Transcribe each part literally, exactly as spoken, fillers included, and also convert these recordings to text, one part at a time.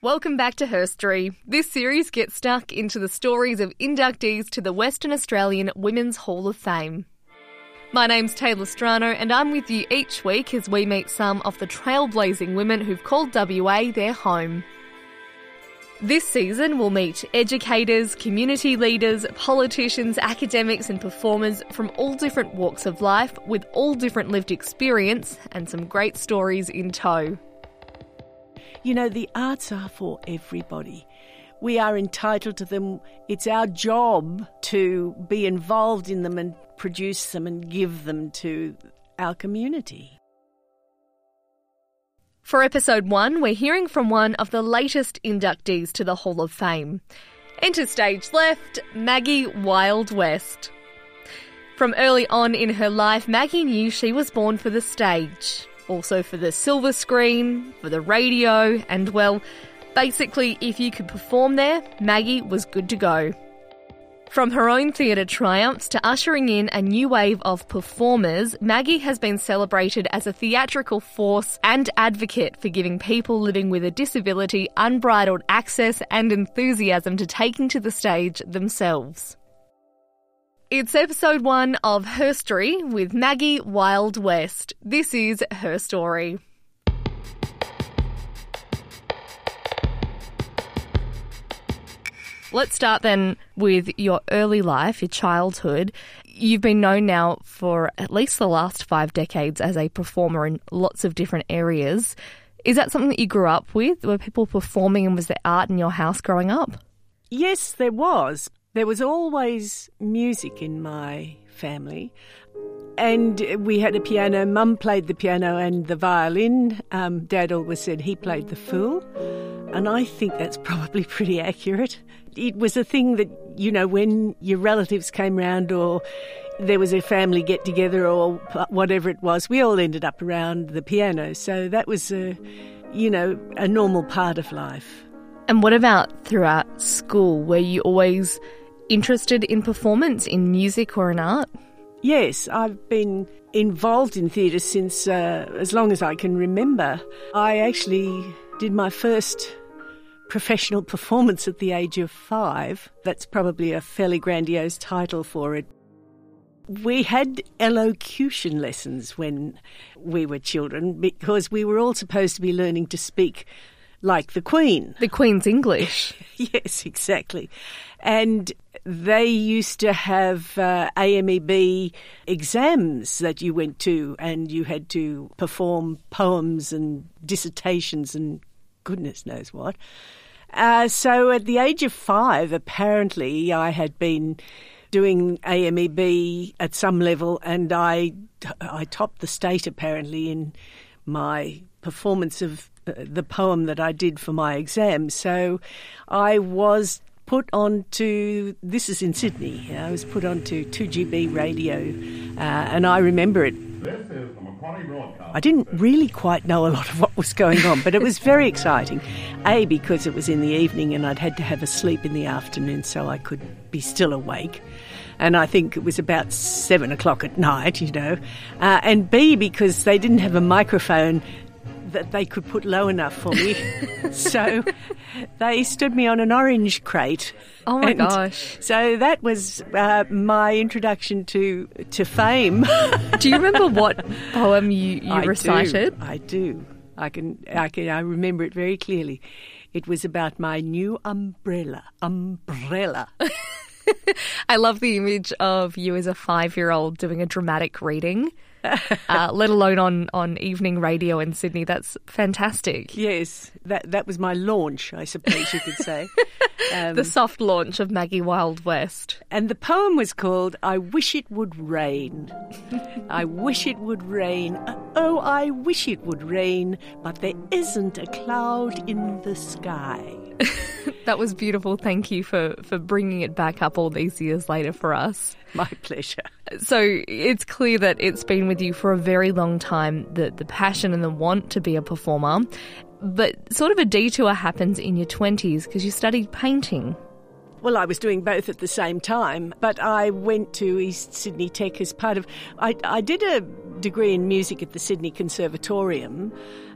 Welcome back to Herstory. This series gets stuck into the stories of inductees to the Western Australian Women's Hall of Fame. My name's Taylor Strano and I'm with you each week as we meet some of the trailblazing women who've called W A their home. This season we'll meet educators, community leaders, politicians, academics and performers from all different walks of life with all different lived experience and some great stories in tow. You know, the arts are for everybody. We are entitled to them. It's our job to be involved in them and produce them and give them to our community. For episode one, we're hearing from one of the latest inductees to the Hall of Fame. Enter stage left, Maggie Wild West. From early on in her life, Maggie knew she was born for the stage. Also for the silver screen, for the radio, and well, basically if you could perform there, Maggie was good to go. From her own theatre triumphs to ushering in a new wave of performers, Maggie has been celebrated as a theatrical force and advocate for giving people living with a disability unbridled access and enthusiasm to taking to the stage themselves. It's episode one of Herstory with Maggie Wild West. This is Her Story. Let's start then with your early life, your childhood. You've been known now for at least the last five decades as a performer in lots of different areas. Is that something that you grew up with? Were people performing and was there art in your house growing up? Yes, there was. There was always music in my family. And we had a piano. Mum played the piano and the violin. Um, Dad always said he played the fool. And I think that's probably pretty accurate. It was a thing that, you know, when your relatives came round or there was a family get-together or whatever it was, we all ended up around the piano. So that was, a, you know, a normal part of life. And what about throughout school? Were you always interested in performance, in music or in art? Yes, I've been involved in theatre since uh, as long as I can remember. I actually did my first professional performance at the age of five. That's probably a fairly grandiose title for it. We had elocution lessons when we were children because we were all supposed to be learning to speak like the Queen. The Queen's English. Yes, exactly. And they used to have uh, A M E B exams that you went to and you had to perform poems and dissertations and goodness knows what. Uh, so at the age of five, apparently, I had been doing A M E B at some level and I, I topped the state apparently in my performance of the poem that I did for my exam. So I was put on to, this is in Sydney, I was put on to two G B radio uh, and I remember it. I didn't really quite know a lot of what was going on, but it was very exciting. A, because it was in the evening and I'd had to have a sleep in the afternoon so I could be still awake. And I think it was about seven o'clock at night, you know. Uh, and B, because they didn't have a microphone that they could put low enough for me. So they stood me on an orange crate. Oh my and gosh. So that was uh, my introduction to to fame. Do you remember what poem you, you I recited? Do, I do. I can, I can. I remember it very clearly. It was about my new umbrella. Umbrella. I love the image of you as a five-year-old doing a dramatic reading. uh, let alone on, on evening radio in Sydney. That's fantastic. Yes, that that was my launch, I suppose you could say. Um, the soft launch of Maggie Wild West. And the poem was called I Wish It Would Rain. I wish it would rain. Oh, I wish it would rain, but there isn't a cloud in the sky. That was beautiful. Thank you for, for bringing it back up all these years later for us. My pleasure. So it's clear that it's been with you for a very long time, the, the passion and the want to be a performer. But sort of a detour happens in your twenties because you studied painting. Well, I was doing both at the same time, but I went to East Sydney Tech as part of... I, I did a degree in music at the Sydney Conservatorium,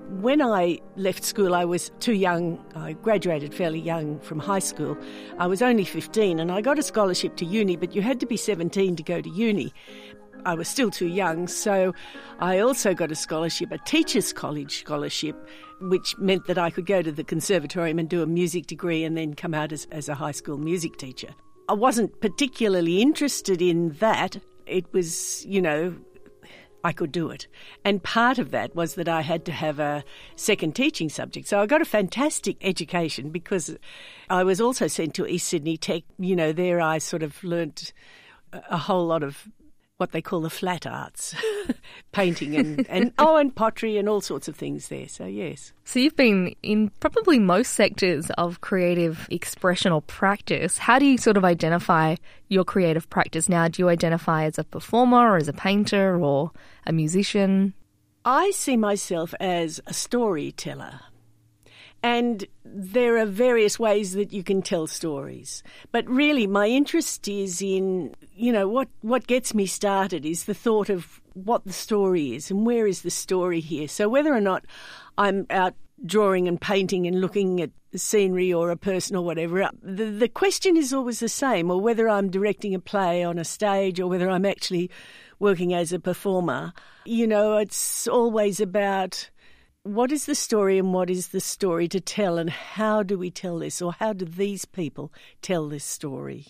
When I left school, I was too young. I graduated fairly young from high school. I was only fifteen and I got a scholarship to uni, but you had to be seventeen to go to uni. I was still too young, so I also got a scholarship, a teacher's college scholarship, which meant that I could go to the conservatorium and do a music degree and then come out as, as a high school music teacher. I wasn't particularly interested in that. It was, you know, I could do it. And part of that was that I had to have a second teaching subject. So I got a fantastic education because I was also sent to East Sydney Tech. You know, there I sort of learnt a whole lot of what they call the flat arts, painting and, and, oh, and pottery and all sorts of things there. So, yes. So you've been in probably most sectors of creative expression or practice. How do you sort of identify your creative practice now? Do you identify as a performer or as a painter or a musician? I see myself as a storyteller. And there are various ways that you can tell stories. But really my interest is in, you know, what, what gets me started is the thought of what the story is and where is the story here. So whether or not I'm out drawing and painting and looking at scenery or a person or whatever, the, the question is always the same, or whether I'm directing a play on a stage or whether I'm actually working as a performer. You know, it's always about what is the story and what is the story to tell and how do we tell this, or how do these people tell this story?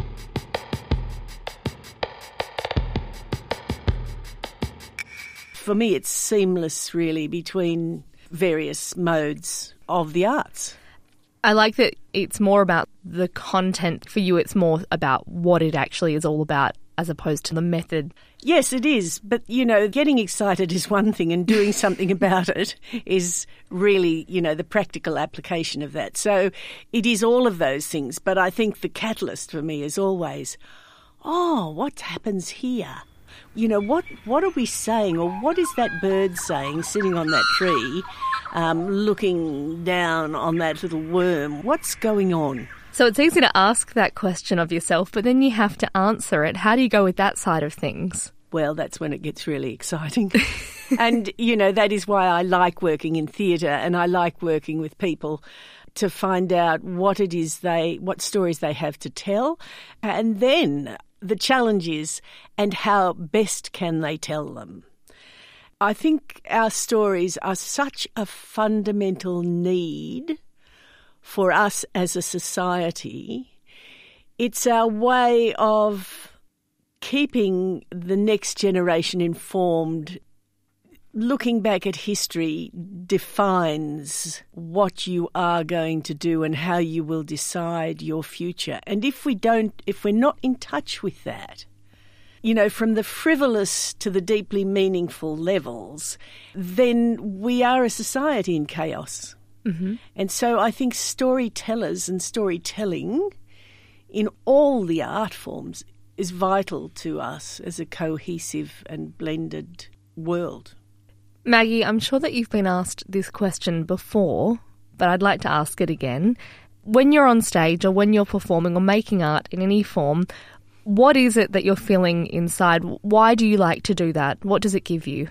For me, it's seamless, really, between various modes of the arts. I like that it's more about the content. For you, it's more about what it actually is all about as opposed to the method. Yes, it is. But, you know, getting excited is one thing and doing something about it is really, you know, the practical application of that. So it is all of those things. But I think the catalyst for me is always, oh, what happens here? You know, what, what are we saying, or what is that bird saying sitting on that tree, um, looking down on that little worm? What's going on? So it's easy to ask that question of yourself, but then you have to answer it. How do you go with that side of things? Well, that's when it gets really exciting. And, you know, that is why I like working in theatre and I like working with people to find out what it is they, what stories they have to tell. And then the challenge is, and how best can they tell them? I think our stories are such a fundamental need for us as a society. It's our way of keeping the next generation informed. Looking back at history defines what you are going to do and how you will decide your future. And if we don't, if we're not in touch with that, you know, from the frivolous to the deeply meaningful levels, then we are a society in chaos. Mm-hmm. And so I think storytellers and storytelling in all the art forms is vital to us as a cohesive and blended world. Maggie, I'm sure that you've been asked this question before, but I'd like to ask it again. When you're on stage or when you're performing or making art in any form, what is it that you're feeling inside? Why do you like to do that? What does it give you?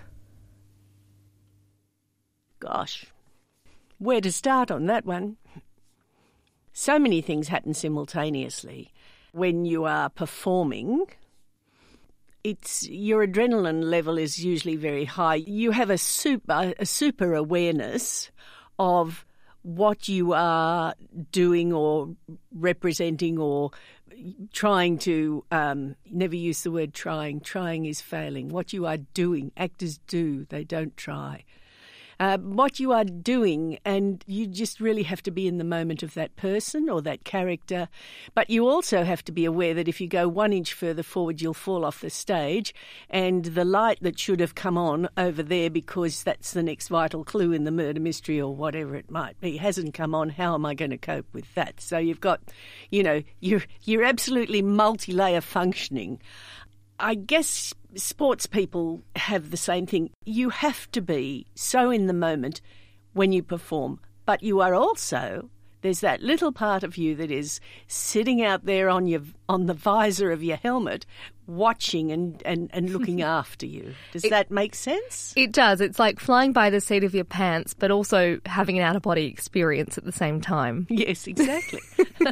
Gosh. Where to start on that one? So many things happen simultaneously. When you are performing, it's your adrenaline level is usually very high. You have a super, a super awareness of what you are doing or representing or trying to, um, never use the word trying. Trying is failing. What you are doing. Actors do, they don't try. Uh, what you are doing, and you just really have to be in the moment of that person or that character. But you also have to be aware that if you go one inch further forward, you'll fall off the stage, and the light that should have come on over there because that's the next vital clue in the murder mystery or whatever it might be hasn't come on. How am I going to cope with that? So you've got, you know, you're, you're absolutely multi-layer functioning. I guess sports people have the same thing. You have to be so in the moment when you perform, but you are also there's that little part of you that is sitting out there on your on the visor of your helmet, watching and, and, and looking after you. Does it, that make sense? It does. It's like flying by the seat of your pants, but also having an out-of-body experience at the same time. Yes, exactly.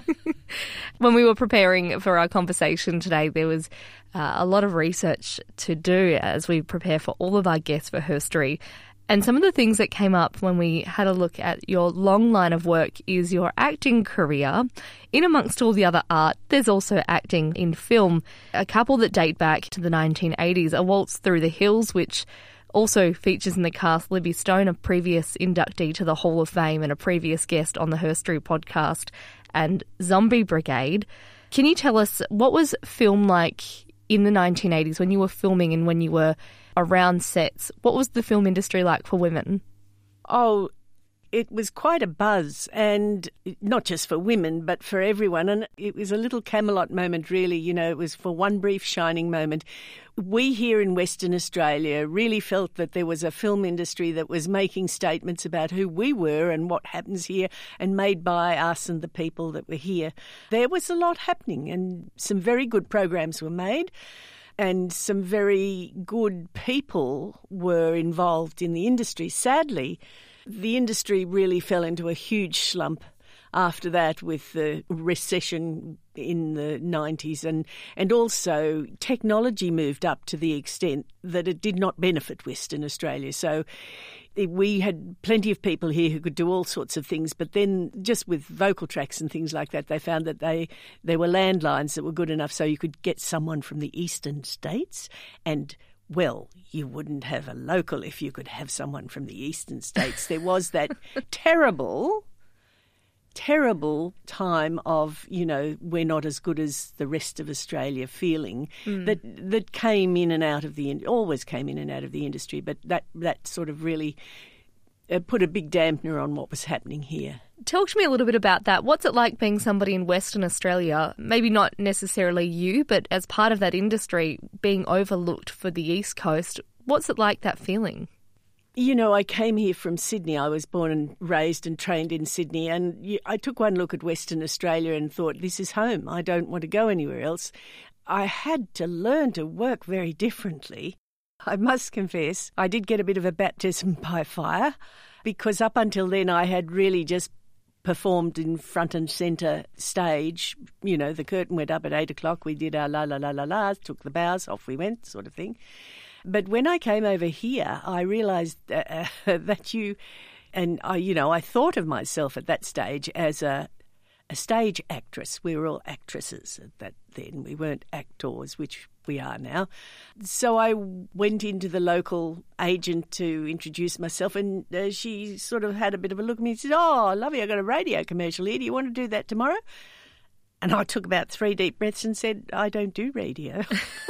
When we were preparing for our conversation today, there was uh, a lot of research to do as we prepare for all of our guests for Herstory. And some of the things that came up when we had a look at your long line of work is your acting career. In amongst all the other art, there's also acting in film. A couple that date back to the nineteen eighties, A Waltz Through the Hills, which also features in the cast Libby Stone, a previous inductee to the Hall of Fame and a previous guest on the Herstory podcast, and Zombie Brigade. Can you tell us, what was film like in the nineteen eighties when you were filming and when you were around sets? What was the film industry like for women? Oh, it was quite a buzz, and not just for women, but for everyone. And it was a little Camelot moment, really. You know, it was for one brief shining moment. We here in Western Australia really felt that there was a film industry that was making statements about who we were and what happens here, and made by us and the people that were here. There was a lot happening, and some very good programs were made. And some very good people were involved in the industry. Sadly, the industry really fell into a huge slump after that with the recession in the nineties, and, and also technology moved up to the extent that it did not benefit Western Australia. So we had plenty of people here who could do all sorts of things, but then just with vocal tracks and things like that, they found that they there were landlines that were good enough so you could get someone from the eastern states, and well, you wouldn't have a local if you could have someone from the eastern states. There was that terrible, terrible time of, you know, we're not as good as the rest of Australia feeling mm. that that came in and out of the, always came in and out of the industry, but that, that sort of really uh, put a big dampener on what was happening here. Talk to me a little bit about that. What's it like being somebody in Western Australia, maybe not necessarily you, but as part of that industry, being overlooked for the East Coast? What's it like, that feeling? You know, I came here from Sydney. I was born and raised and trained in Sydney, and I took one look at Western Australia and thought, this is home. I don't want to go anywhere else. I had to learn to work very differently. I must confess, I did get a bit of a baptism by fire, because up until then I had really just performed in front and centre stage. You know, the curtain went up at eight o'clock, we did our la la la la la, took the bows, off we went, sort of thing. But when I came over here, I realised uh, that you, and I, you know, I thought of myself at that stage as a, a stage actress. We were all actresses at that then. We weren't actors, which we are now. So I went into the local agent to introduce myself, and uh, she sort of had a bit of a look at me and said, "Oh, lovely, I got a radio commercial here. Do you want to do that tomorrow?" And I took about three deep breaths and said, "I don't do radio."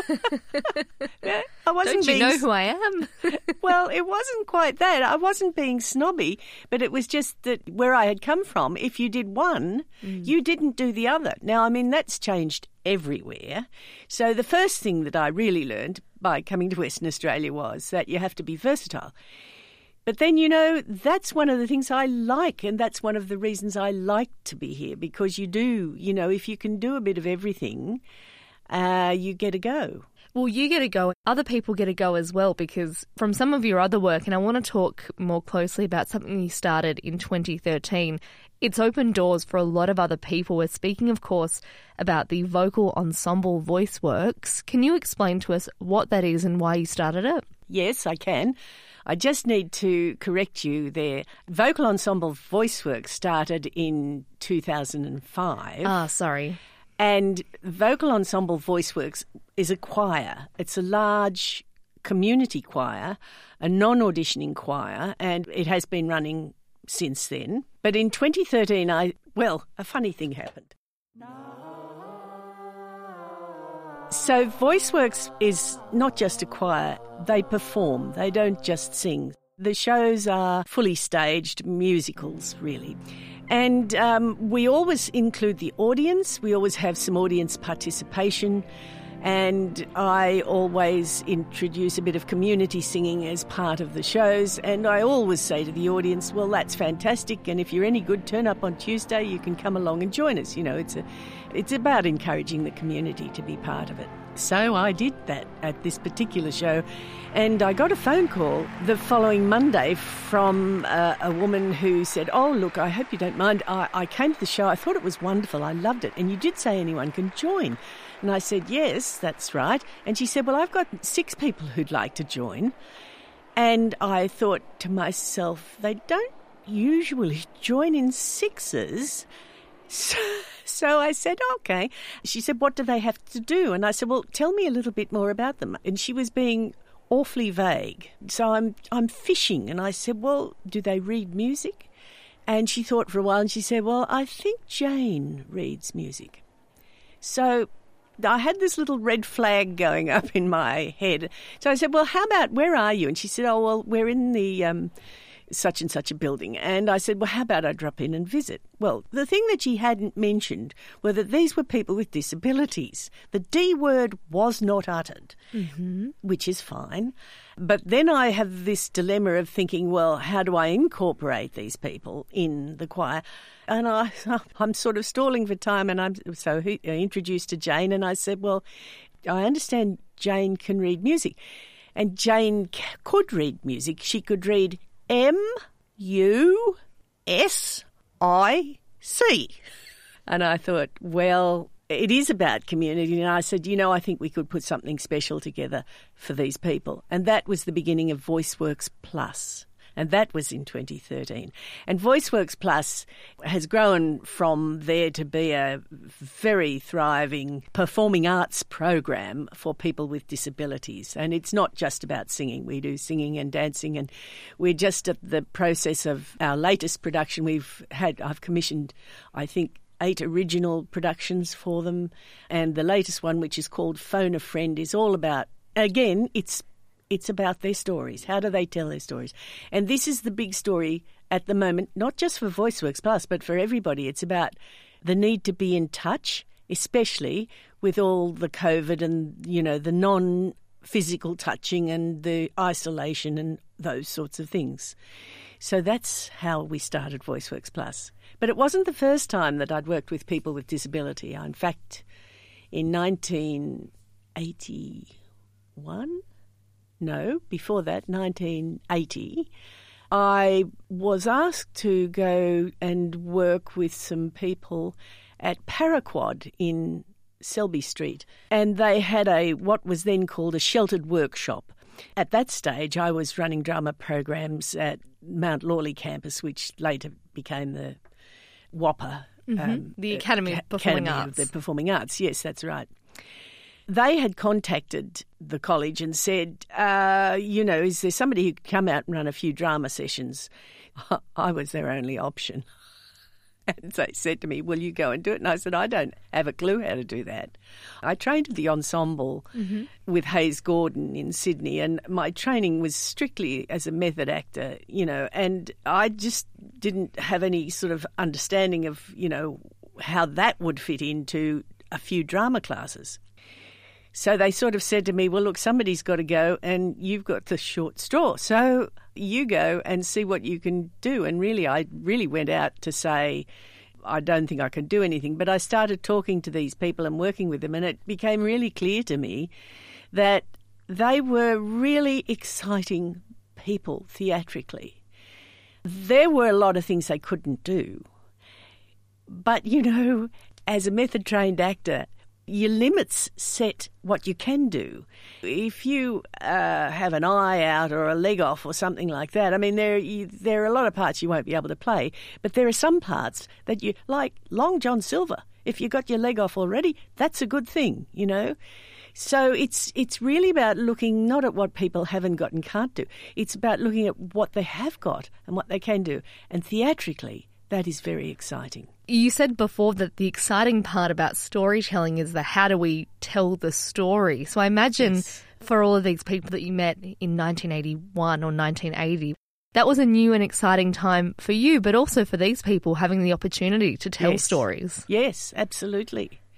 Yeah, I wasn't don't you being, know who I am? Well, it wasn't quite that. I wasn't being snobby, but it was just that where I had come from, if you did one, mm. you didn't do the other. Now, I mean, that's changed everywhere. So the first thing that I really learned by coming to Western Australia was that you have to be versatile. But then, you know, that's one of the things I like, and that's one of the reasons I like to be here, because you do, you know, if you can do a bit of everything, uh, you get a go. Well, you get a go. Other people get a go as well, because from some of your other work, and I want to talk more closely about something you started in twenty thirteen, it's opened doors for a lot of other people. We're speaking, of course, about the Vocal Ensemble Voice Works. Can you explain to us what that is and why you started it? Yes, I can. I just need to correct you there. Vocal Ensemble Voice Works started in two thousand five. Ah, sorry. And Vocal Ensemble Voice Works is a choir. It's a large community choir, a non-auditioning choir, and it has been running since then. But in twenty thirteen, I well, a funny thing happened. So VoiceWorks is not just a choir. They perform. They don't just sing. The shows are fully staged musicals, really. And um, we always include the audience. We always have some audience participation. And I always introduce a bit of community singing as part of the shows. And I always say to the audience, well, that's fantastic. And if you're any good, turn up on Tuesday. You can come along and join us. You know, it's a, it's about encouraging the community to be part of it. So I did that at this particular show. And I got a phone call the following Monday from uh, a woman who said, oh, look, I hope you don't mind. I, I came to the show. I thought it was wonderful. I loved it. And you did say anyone can join. And I said, yes, that's right. And she said, well, I've got six people who'd like to join. And I thought to myself, they don't usually join in sixes. So, so I said, okay. She said, what do they have to do? And I said, well, tell me a little bit more about them. And she was being awfully vague. So I'm I'm fishing. And I said, well, do they read music? And she thought for a while and she said, well, I think Jane reads music. So I had this little red flag going up in my head. So I said, well, how about, where are you? And she said, oh, well, we're in the um, such and such a building. And I said, well, how about I drop in and visit? Well, the thing that she hadn't mentioned were that these were people with disabilities. The D word was not uttered, mm-hmm. which is fine. But then I have this dilemma of thinking, well, how do I incorporate these people in the choir? And I, I'm sort of stalling for time, and I'm so introduced to Jane, and I said, well, I understand Jane can read music. And Jane c- could read music. She could read M U S I C. And I thought, well, it is about community. And I said, you know, I think we could put something special together for these people. And that was the beginning of VoiceWorks Plus. And that was in twenty thirteen. And VoiceWorks Plus has grown from there to be a very thriving performing arts program for people with disabilities. And it's not just about singing. We do singing and dancing. And we're just at the process of our latest production. We've had, I've commissioned, I think, eight original productions for them. And the latest one, which is called Phone a Friend, is all about, again, it's It's about their stories. How do they tell their stories? And this is the big story at the moment, not just for VoiceWorks Plus, but for everybody. It's about the need to be in touch, especially with all the COVID and, you know, the non-physical touching and the isolation and those sorts of things. So that's how we started VoiceWorks Plus. But it wasn't the first time that I'd worked with people with disability. In fact, in nineteen eighty-one... No, before that, nineteen eighty, I was asked to go and work with some people at Paraquad in Selby Street. And they had a what was then called a sheltered workshop. At that stage, I was running drama programs at Mount Lawley campus, which later became the WAPA. Mm-hmm. Um, the Academy of Performing Academy Arts. Of the Performing Arts, yes, that's right. They had contacted the college and said, uh, you know, is there somebody who could come out and run a few drama sessions? I was their only option. And they said to me, will you go and do it? And I said, I don't have a clue how to do that. I trained at the ensemble mm-hmm. with Hayes Gordon in Sydney, and my training was strictly as a method actor, you know, and I just didn't have any sort of understanding of, you know, how that would fit into a few drama classes. So they sort of said to me, well, look, somebody's got to go and you've got the short straw. So you go and see what you can do. And really, I really went out to say, I don't think I can do anything. But I started talking to these people and working with them, and it became really clear to me that they were really exciting people theatrically. There were a lot of things they couldn't do. But, you know, as a method-trained actor, your limits set what you can do. If you uh, have an eye out or a leg off or something like that, I mean, there you, there are a lot of parts you won't be able to play, but there are some parts that you, like Long John Silver, if you got your leg off already, that's a good thing, you know. So it's it's really about looking not at what people haven't got and can't do. It's about looking at what they have got and what they can do. And theatrically, that is very exciting. You said before that the exciting part about storytelling is the how do we tell the story. So I imagine yes. for all of these people that you met in nineteen eighty-one or nineteen eighty, that was a new and exciting time for you, but also for these people having the opportunity to tell yes. stories. Yes, absolutely.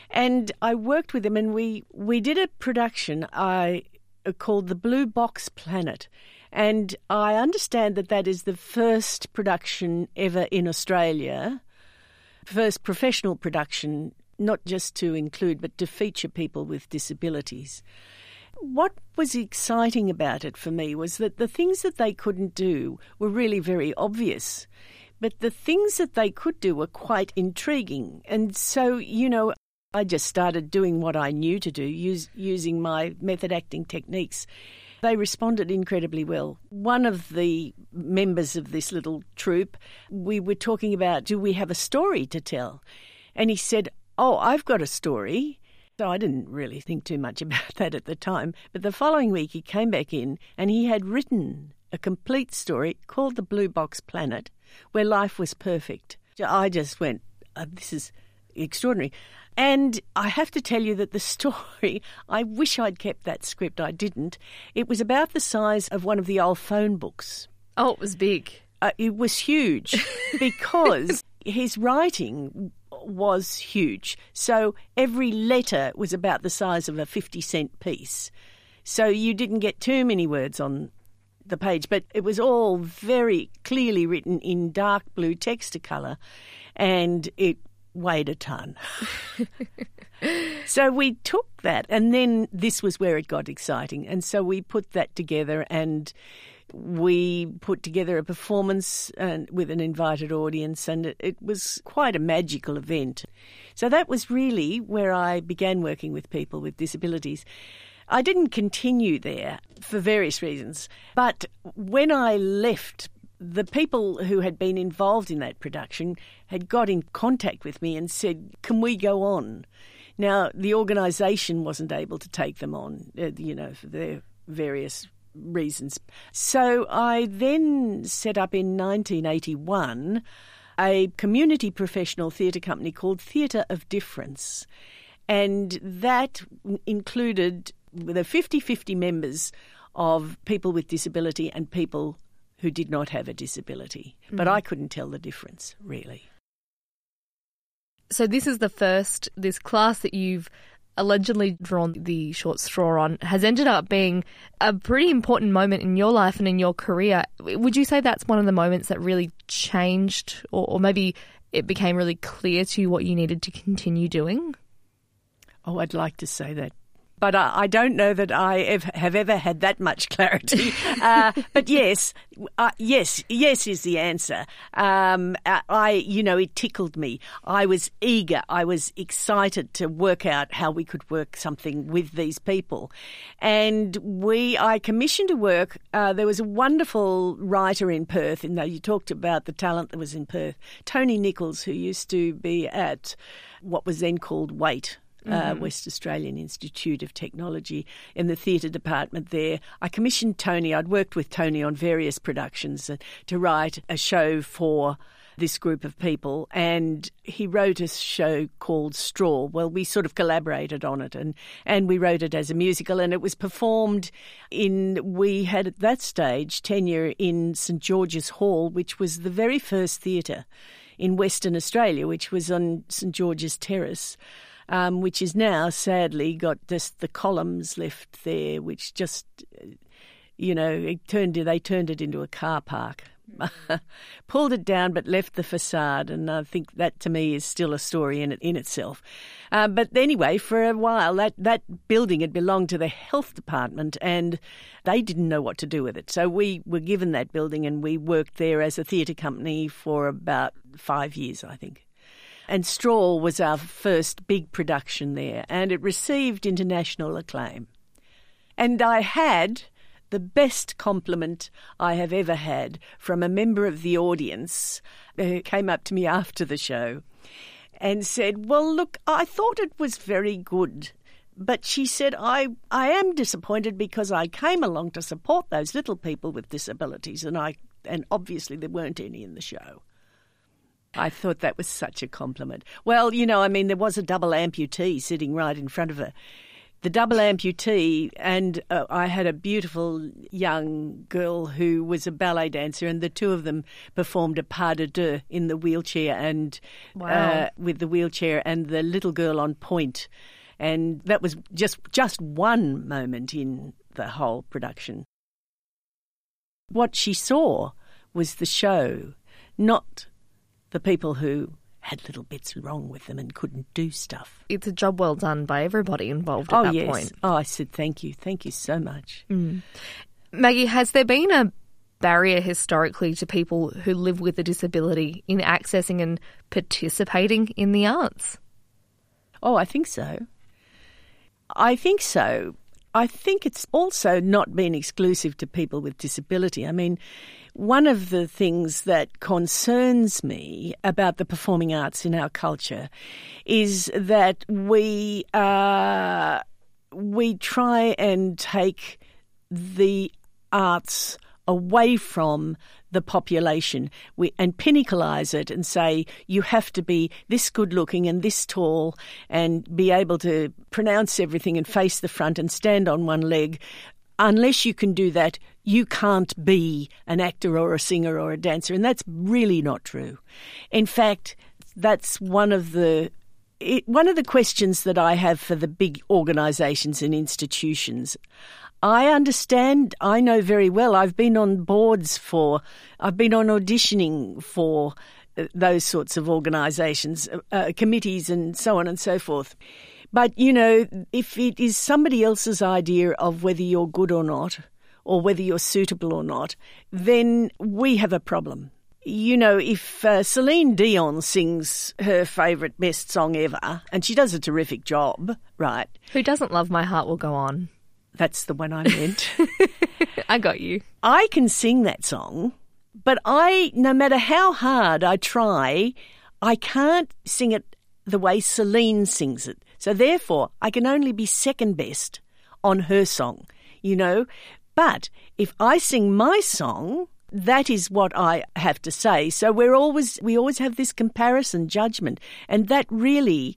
And I worked with them, and we, we did a production I called The Blue Box Planet. And I understand that that is the first production ever in Australia, first professional production, not just to include but to feature people with disabilities. What was exciting about it for me was that the things that they couldn't do were really very obvious, but the things that they could do were quite intriguing. And so, you know, I just started doing what I knew to do, use, using my method acting techniques. They responded incredibly well. One of the members of this little troupe, we were talking about, do we have a story to tell? And he said, oh, I've got a story. So I didn't really think too much about that at the time. But the following week he came back in and he had written a complete story called The Blue Box Planet, where life was perfect. I just went, oh, this is extraordinary. And I have to tell you that the story, I wish I'd kept that script. I didn't. It was about the size of one of the old phone books. Oh, it was big. Uh, it was huge because his writing was huge. So every letter was about the size of a fifty cent piece. So you didn't get too many words on the page, but it was all very clearly written in dark blue Textacolour, and it weighed a ton. So we took that, and then this was where it got exciting. And so we put that together, and we put together a performance uh, with an invited audience, and it, it was quite a magical event. So that was really where I began working with people with disabilities. I didn't continue there for various reasons, but when I left, the people who had been involved in that production had got in contact with me and said, can we go on? Now, the organisation wasn't able to take them on, uh, you know, for their various reasons. So I then set up in nineteen eighty-one a community professional theatre company called Theatre of Difference. And that included the fifty-fifty members of people with disability and people who did not have a disability. Mm. But I couldn't tell the difference, really. So this is the first, this class that you've allegedly drawn the short straw on has ended up being a pretty important moment in your life and in your career. Would you say that's one of the moments that really changed, or, or maybe it became really clear to you what you needed to continue doing? Oh, I'd like to say that. But I, I don't know that I ev- have ever had that much clarity. Uh, but yes, uh, yes, yes is the answer. Um, I, you know, it tickled me. I was eager. I was excited to work out how we could work something with these people. And we, I commissioned a work. Uh, there was a wonderful writer in Perth, and you talked about the talent that was in Perth, Tony Nichols, who used to be at what was then called WAIT, Uh, mm-hmm. West Australian Institute of Technology, in the theatre department there. I commissioned Tony. I'd worked with Tony on various productions uh, to write a show for this group of people, and he wrote a show called Straw. Well, we sort of collaborated on it, and, and we wrote it as a musical, and it was performed in, we had at that stage tenure in St George's Hall, which was the very first theatre in Western Australia, which was on St George's Terrace. Um, which is now, sadly, got just the columns left there, which just, you know, it turned they turned it into a car park. Pulled it down but left the facade, and I think that to me is still a story in it, in itself. Uh, but anyway, for a while that, that building had belonged to the health department, and they didn't know what to do with it. So we were given that building, and we worked there as a theatre company for about five years, I think. And Straw was our first big production there, and it received international acclaim. And I had the best compliment I have ever had from a member of the audience who came up to me after the show and said, well, look, I thought it was very good. But she said, I, I am disappointed because I came along to support those little people with disabilities, and I and obviously there weren't any in the show. I thought that was such a compliment. Well, you know, I mean, there was a double amputee sitting right in front of her. the double amputee, and uh, I had a beautiful young girl who was a ballet dancer, and the two of them performed a pas de deux in the wheelchair and Wow. uh, with the wheelchair and the little girl on point. And that was just just one moment in the whole production. What she saw was the show, not the people who had little bits wrong with them and couldn't do stuff. It's a job well done by everybody involved at oh, that yes. point. Oh, I said thank you. Thank you so much. Mm. Maggie, has there been a barrier historically to people who live with a disability in accessing and participating in the arts? Oh, I think so. I think so. I think it's also not been exclusive to people with disability. I mean, one of the things that concerns me about the performing arts in our culture is that we uh, we try and take the arts away from the population we, and pinnacleize it and say you have to be this good looking and this tall and be able to pronounce everything and face the front and stand on one leg. Unless you can do that, you can't be an actor or a singer or a dancer, and that's really not true. In fact, that's one of the it, one of the questions that I have for the big organisations and institutions. I understand, I know very well, I've been on boards for, I've been on auditioning for those sorts of organisations, uh, committees and so on and so forth. But, you know, if it is somebody else's idea of whether you're good or not, or whether you're suitable or not, then we have a problem. You know, if uh, Celine Dion sings her favourite best song ever, and she does a terrific job, right? Who doesn't love My Heart Will Go On? That's the one I meant. I got you. I can sing that song, but I, no matter how hard I try, I can't sing it the way Celine sings it. So therefore, I can only be second best on her song, you know. But if I sing my song, that is what I have to say. So we're always, we always have this comparison judgment, and that really,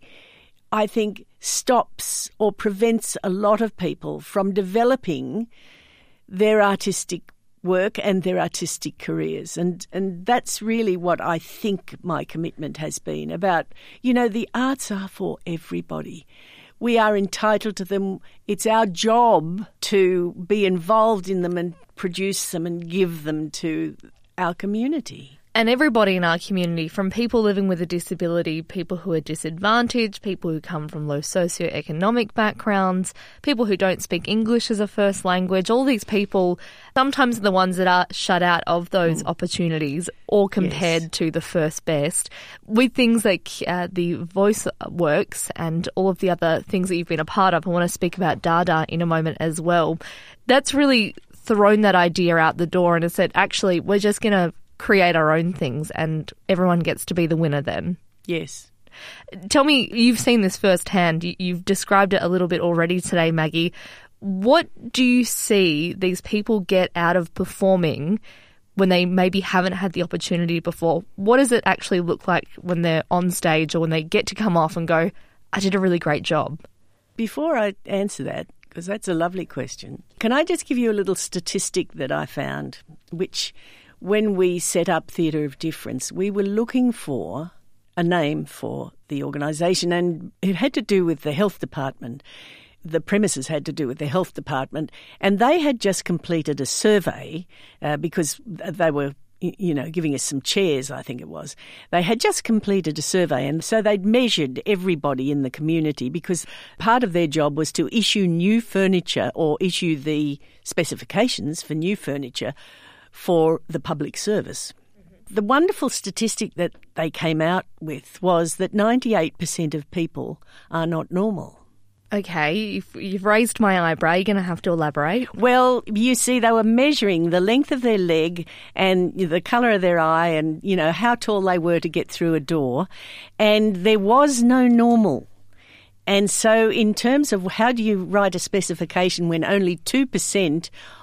I think, stops or prevents a lot of people from developing their artistic work and their artistic careers. And and that's really what I think my commitment has been about. You know, the arts are for everybody. We are entitled to them. It's our job to be involved in them and produce them and give them to our community. And everybody in our community, from people living with a disability, people who are disadvantaged, people who come from low socioeconomic backgrounds, people who don't speak English as a first language, all these people sometimes are the ones that are shut out of those mm. opportunities or compared yes. to the first best. With things like uh, the Voice Works and all of the other things that you've been a part of, I want to speak about Dada in a moment as well. That's really thrown that idea out the door and has said, actually, we're just going to create our own things and everyone gets to be the winner then. Yes. Tell me, you've seen this firsthand. You've described it a little bit already today, Maggie. What do you see these people get out of performing when they maybe haven't had the opportunity before? What does it actually look like when they're on stage or when they get to come off and go, I did a really great job? Before I answer that, because that's a lovely question, can I just give you a little statistic that I found, which when we set up Theatre of Difference, we were looking for a name for the organisation, and it had to do with the health department. The premises had to do with the health department, and they had just completed a survey uh, because they were, you know, giving us some chairs, I think it was. They had just completed a survey, and so they'd measured everybody in the community because part of their job was to issue new furniture or issue the specifications for new furniture for the public service. Mm-hmm. The wonderful statistic that they came out with was that ninety-eight percent of people are not normal. Okay, you've, you've raised my eyebrow. You're going to have to elaborate. Well, you see, they were measuring the length of their leg and the colour of their eye and, you know, how tall they were to get through a door, and there was no normal. And so in terms of how do you write a specification when only two percent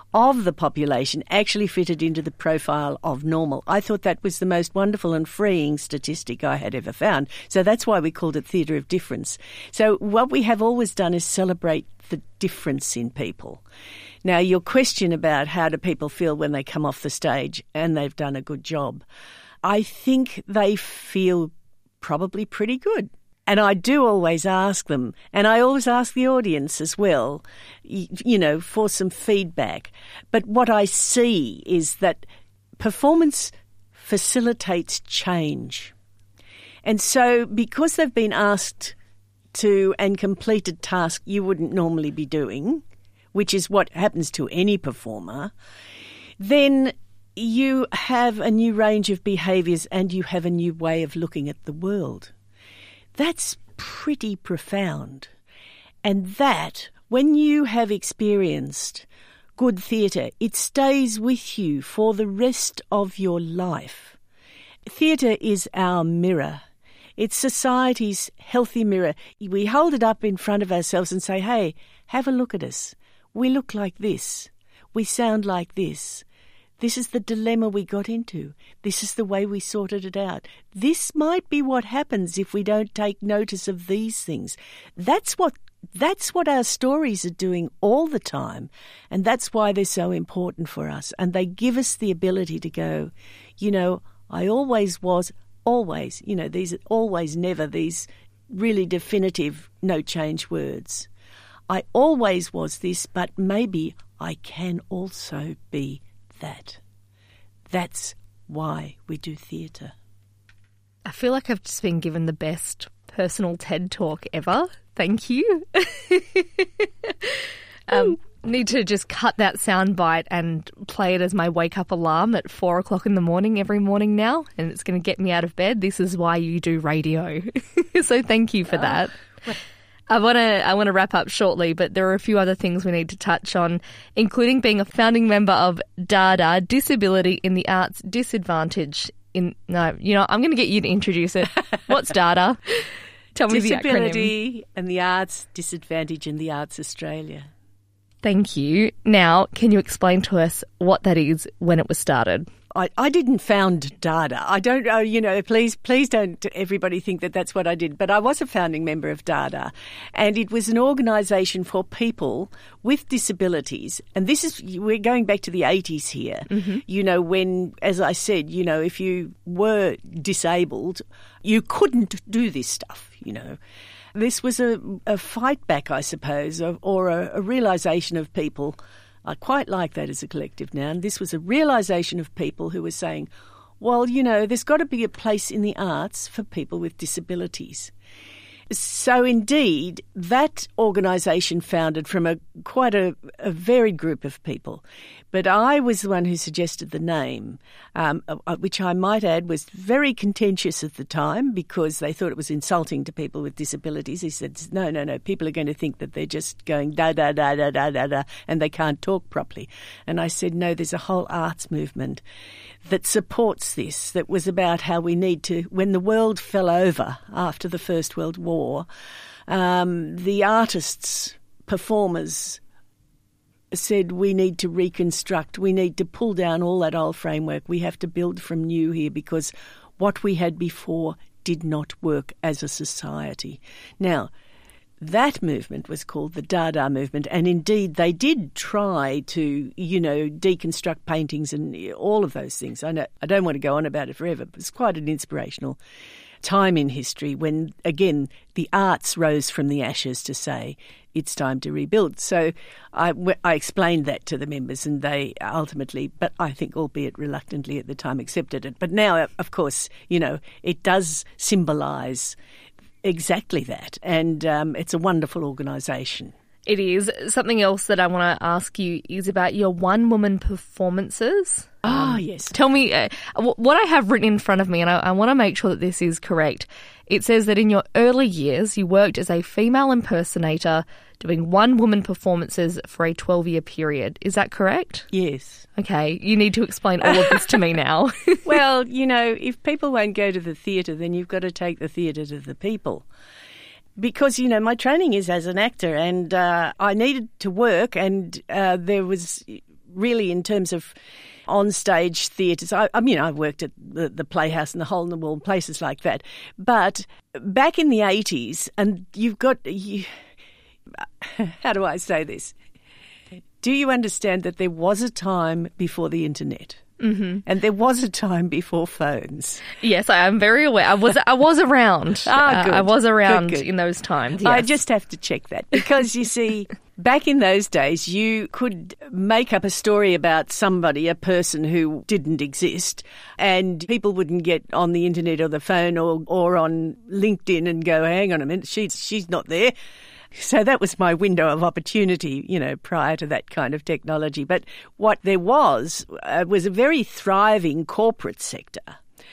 of the population actually fitted into the profile of normal. I thought that was the most wonderful and freeing statistic I had ever found. So that's why we called it Theatre of Difference. So what we have always done is celebrate the difference in people. Now, your question about how do people feel when they come off the stage and they've done a good job, I think they feel probably pretty good. And I do always ask them, and I always ask the audience as well, you know, for some feedback. But what I see is that performance facilitates change. And so because they've been asked to and completed tasks you wouldn't normally be doing, which is what happens to any performer, then you have a new range of behaviours and you have a new way of looking at the world. That's pretty profound. And that, when you have experienced good theatre, it stays with you for the rest of your life. Theatre is our mirror. It's society's healthy mirror. We hold it up in front of ourselves and say, hey, have a look at us. We look like this. We sound like this. This is the dilemma we got into. This is the way we sorted it out. This might be what happens if we don't take notice of these things. That's what that's what our stories are doing all the time, and that's why they're so important for us. And they give us the ability to go, you know, I always was, always, you know, these always, never, these really definitive no-change words. I always was this, but maybe I can also be that. That's why we do theatre. I feel like I've just been given the best personal TED Talk ever. Thank you. um, need to just cut that soundbite and play it as my wake-up alarm at four o'clock in the morning every morning now, and it's going to get me out of bed. This is why you do radio. So thank you for oh. that. I want to I want to wrap up shortly, but there are a few other things we need to touch on, including being a founding member of DADA, Disability in the Arts Disadvantage. In no, you know, I'm going to get you to introduce it. What's DADA? Tell me the acronym. Disability and the Arts Disadvantage in the Arts Australia. Thank you. Now, can you explain to us what that is, when it was started? I, I didn't found DADA. I don't, uh, you know, please, please don't everybody think that that's what I did. But I was a founding member of DADA, and it was an organisation for people with disabilities. And this is, we're going back to the eighties here, mm-hmm. you know, when, as I said, you know, if you were disabled, you couldn't do this stuff, you know. This was a, a fight back, I suppose, or, or a, a realisation of people. I quite like that as a collective noun. This was a realisation of people who were saying, well, you know, there's got to be a place in the arts for people with disabilities. So indeed, that organisation founded from a quite a, a varied group of people. But I was the one who suggested the name, um, which I might add was very contentious at the time because they thought it was insulting to people with disabilities. He said, no, no, no, people are going to think that they're just going da, da, da, da, da, da, da, and they can't talk properly. And I said, no, there's a whole arts movement that supports this, that was about how we need to, when the world fell over after the First World War, um, the artists, performers, said we need to reconstruct, we need to pull down all that old framework, we have to build from new here because what we had before did not work as a society. Now, that movement was called the Dada movement, and indeed they did try to, you know, deconstruct paintings and all of those things. I know I don't want to go on about it forever, but it's quite an inspirational time in history when, again, the arts rose from the ashes to say it's time to rebuild. So I, I explained that to the members and they ultimately, but I think albeit reluctantly at the time, accepted it. But now, of course, you know, it does symbolise exactly that, and um, it's a wonderful organisation. It is. Something else that I want to ask you is about your one-woman performances. Ah, um, yes. Tell me, uh, what I have written in front of me, and I, I want to make sure that this is correct. It says that in your early years, you worked as a female impersonator doing one-woman performances for a twelve-year period. Is that correct? Yes. Okay, you need to explain all of this to me now. Well, you know, if people won't go to the theatre, then you've got to take the theatre to the people. Because, you know, my training is as an actor and uh, I needed to work and uh, there was really in terms of on-stage theatres. I, I mean, I worked at the, the Playhouse and the Hole in the Wall, places like that. But back in the eighties, and you've got... You, how do I say this? Do you understand that there was a time before the internet? Mm-hmm. And there was a time before phones. Yes, I am very aware. I was I was around. Ah, good. Uh, I was around good, good. in those times. Yes. I just have to check that because, you see, back in those days, you could make up a story about somebody, a person who didn't exist, and people wouldn't get on the internet or the phone or, or on LinkedIn and go, hang on a minute, she's, she's not there. So that was my window of opportunity, you know, prior to that kind of technology. But what there was uh, was a very thriving corporate sector.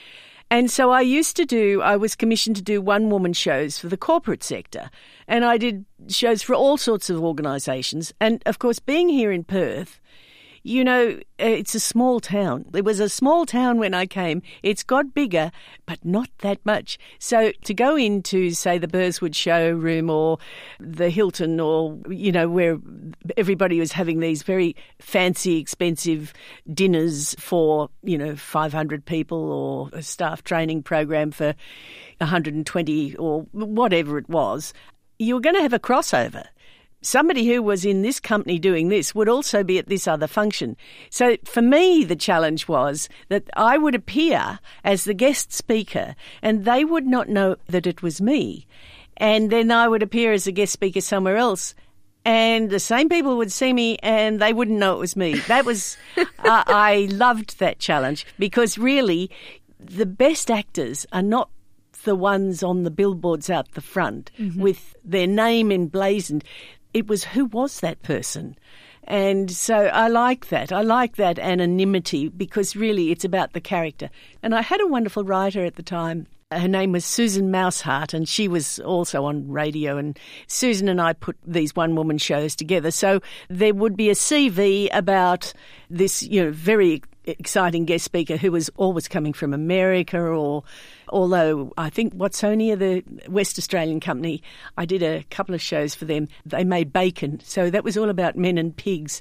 And so I used to do, I was commissioned to do one-woman shows for the corporate sector. And I did shows for all sorts of organisations. And, of course, being here in Perth, you know, it's a small town. It was a small town when I came. It's got bigger, but not that much. So to go into, say, the Burswood showroom or the Hilton or, you know, where everybody was having these very fancy, expensive dinners for, you know, five hundred people or a staff training program for one hundred twenty or whatever it was, you were going to have a crossover. Somebody who was in this company doing this would also be at this other function. So for me, the challenge was that I would appear as the guest speaker and they would not know that it was me. And then I would appear as a guest speaker somewhere else and the same people would see me and they wouldn't know it was me. That was, uh, I loved that challenge because really the best actors are not the ones on the billboards out the front mm-hmm. with their name emblazoned. It was who was that person. And so I like that. I like that anonymity because really it's about the character. And I had a wonderful writer at the time. Her name was Susan Mousehart, and she was also on radio. And Susan and I put these one-woman shows together. So there would be a C V about this, you know, very exciting guest speaker who was always coming from America or, although I think Watsonia, the West Australian company, I did a couple of shows for them. They made bacon. So that was all about men and pigs.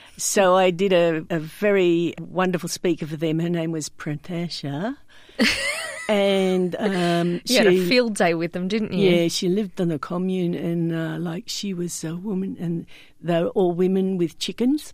So I did a, a very wonderful speaker for them. Her name was Pratasha. And um, you she had a field day with them, didn't you? Yeah, she lived on a commune, and uh, like she was a woman, and they were all women with chickens.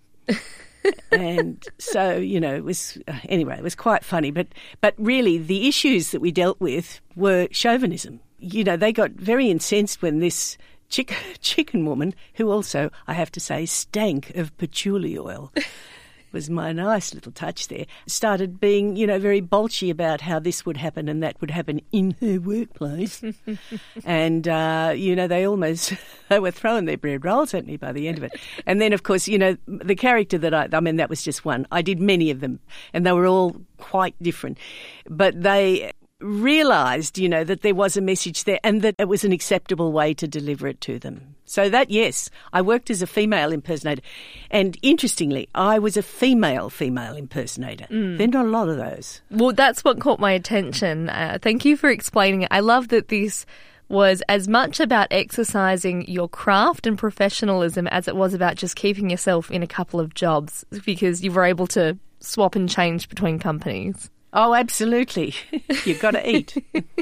And so, you know, it was uh, anyway. It was quite funny, but but really, the issues that we dealt with were chauvinism. You know, they got very incensed when this chick, chicken woman, who also, I have to say, stank of patchouli oil. Was my nice little touch there, started being, you know, very bolshy about how this would happen and that would happen in her workplace. And, uh, you know, they almost, they were throwing their bread rolls at me by the end of it. And then, of course, you know, the character that I, I mean, that was just one. I did many of them and they were all quite different. But they realised, you know, that there was a message there and that it was an acceptable way to deliver it to them. So that, yes, I worked as a female impersonator. And interestingly, I was a female female impersonator. Mm. There are not a lot of those. Well, that's what caught my attention. Uh, thank you for explaining it. I love that this was as much about exercising your craft and professionalism as it was about just keeping yourself in a couple of jobs because you were able to swap and change between companies. Oh, absolutely. You've got to eat.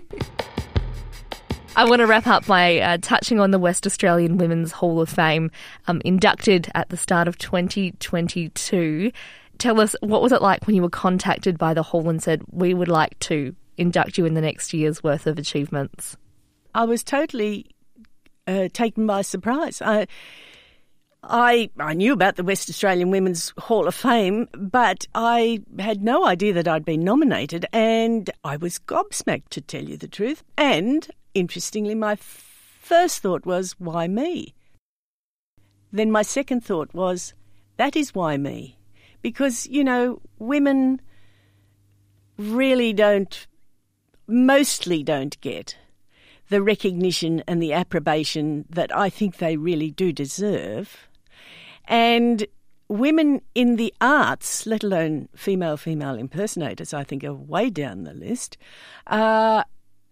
I want to wrap up by uh, touching on the West Australian Women's Hall of Fame, um, inducted at the start of twenty twenty-two. Tell us, what was it like when you were contacted by the Hall and said, we would like to induct you in the next year's worth of achievements? I was totally uh, taken by surprise. I... I I knew about the West Australian Women's Hall of Fame, but I had no idea that I'd been nominated, and I was gobsmacked, to tell you the truth. And, interestingly, my first thought was, why me? Then my second thought was, that is why me. Because, you know, women really don't, mostly don't get the recognition and the approbation that I think they really do deserve. And women in the arts, let alone female-female impersonators, I think are way down the list, uh,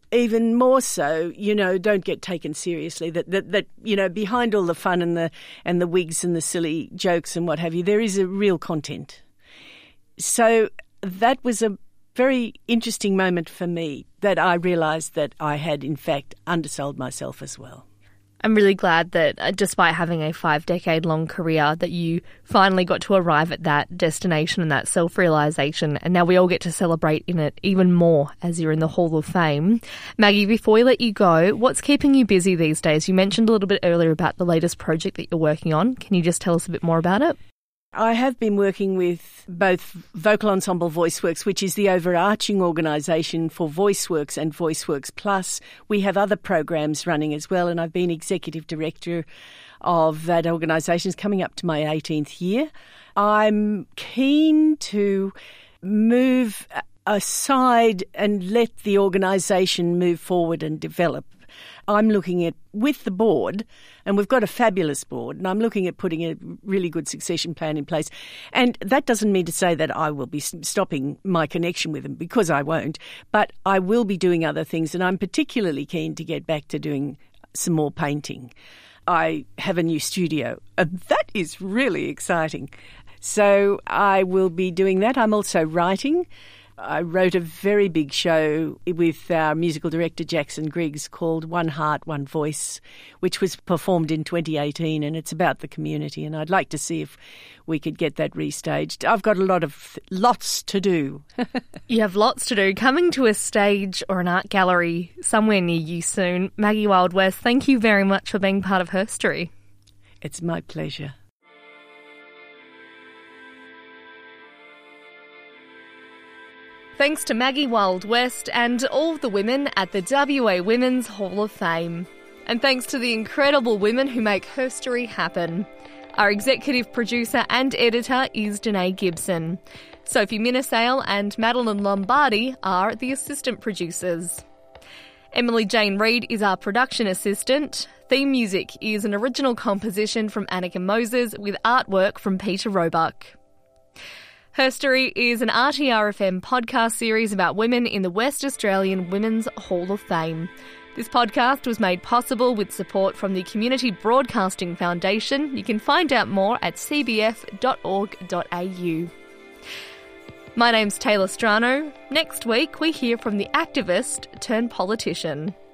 even more so, you know, don't get taken seriously. That, that that you know, behind all the fun and the and the wigs and the silly jokes and what have you, there is a real content. So that was a very interesting moment for me, that I realised that I had in fact undersold myself as well. I'm really glad that uh, despite having a five-decade-long career, that you finally got to arrive at that destination and that self-realisation, and now we all get to celebrate in it even more as you're in the Hall of Fame. Maggie, before we let you go, what's keeping you busy these days? You mentioned a little bit earlier about the latest project that you're working on. Can you just tell us a bit more about it? I have been working with both Vocal Ensemble VoiceWorks, which is the overarching organisation for VoiceWorks and VoiceWorks Plus. We have other programs running as well, and I've been executive director of that organisation. It's coming up to my eighteenth year. I'm keen to move aside and let the organisation move forward and develop. I'm looking at, with the board, and we've got a fabulous board, and I'm looking at putting a really good succession plan in place. And that doesn't mean to say that I will be stopping my connection with them, because I won't, but I will be doing other things, and I'm particularly keen to get back to doing some more painting. I have a new studio, and that is really exciting. So I will be doing that. I'm also writing. I wrote a very big show with our musical director Jackson Griggs called One Heart, One Voice, which was performed in twenty eighteen, and it's about the community, and I'd like to see if we could get that restaged. I've got a lot of lots to do. You have lots to do. Coming to a stage or an art gallery somewhere near you soon. Maggie Wild West, thank you very much for being part of Herstory. It's my pleasure. Thanks to Maggie Wild West and all the women at the W A Women's Hall of Fame. And thanks to the incredible women who make Herstory happen. Our executive producer and editor is Danae Gibson. Sophie Minnesale and Madeline Lombardi are the assistant producers. Emily Jane Reid is our production assistant. Theme music is an original composition from Annika Moses with artwork from Peter Roebuck. Herstory is an R T R F M podcast series about women in the West Australian Women's Hall of Fame. This podcast was made possible with support from the Community Broadcasting Foundation. You can find out more at c b f dot org dot a u. My name's Taylor Strano. Next week we hear from the activist turned politician.